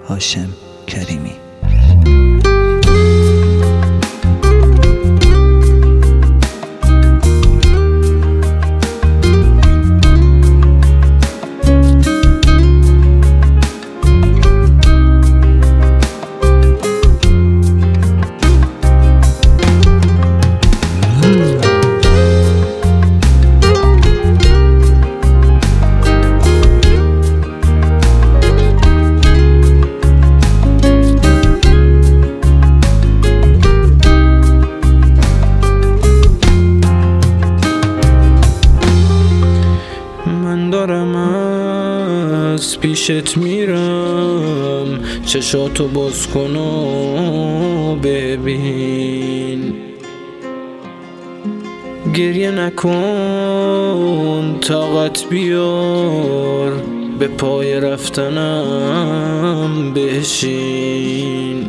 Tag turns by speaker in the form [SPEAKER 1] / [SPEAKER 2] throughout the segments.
[SPEAKER 1] هاشم کریمی.
[SPEAKER 2] دارم از پیشت میرم، چشاتو باز کن و ببین. گریه نکن، طاقت بیار، به پای رفتنم بشین.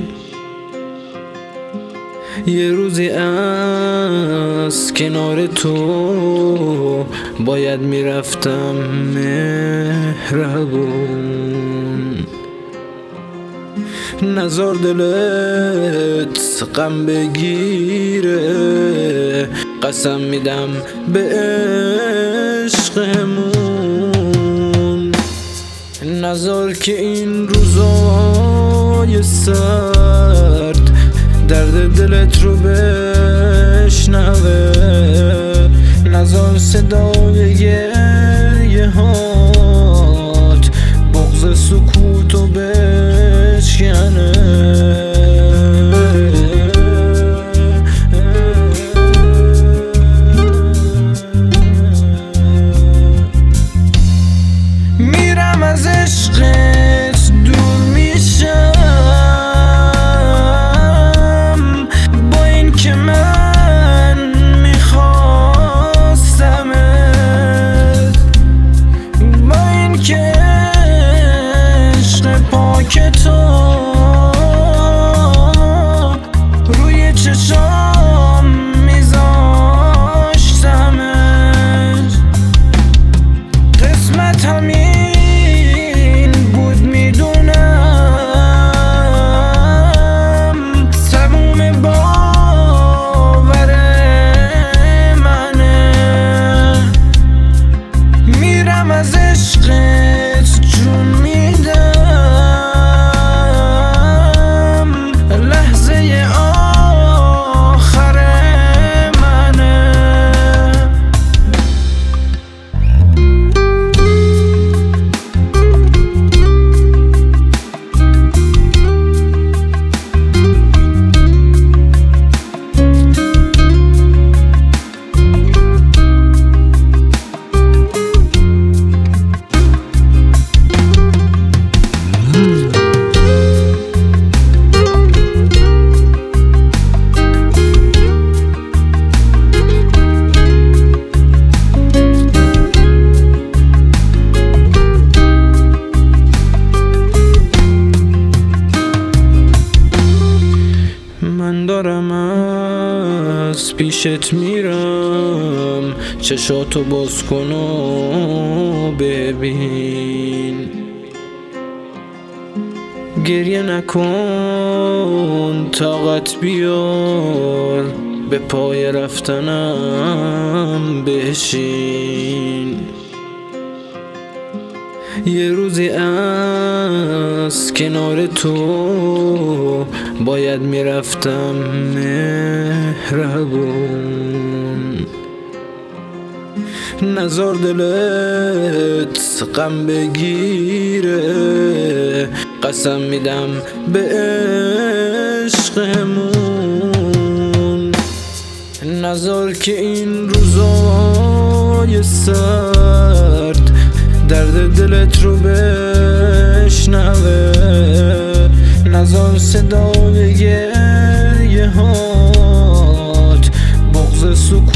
[SPEAKER 2] یه روزی از کنار تو باید میرفتم مهربون. نزار دلت غم بگیره، قسم میدم به عشقمون. نزار که این روزای سرد درد دلت رو بشنوه. نزار صدای گریه هات بغض سکوتو بشکنه. میرم از عشقت دور میشم، که تو روی چشام میذاشتمت. قسمت همین بود میدونم، تموم باور منه. میرم از عشقت جون میدم، دارم از پیشت میرم، چشاتو باز کن و ببین. گریه نکن، طاقت بیار، به پای رفتنم بشین. یه روزی از کنار تو باید میرفتم مهربون. نزار دلت غم بگیره، قسم میدم به عشقمون. نزار که این روزای سرد درد دلت رو بشنوه. نزار صدای گریه هات بغض سکوت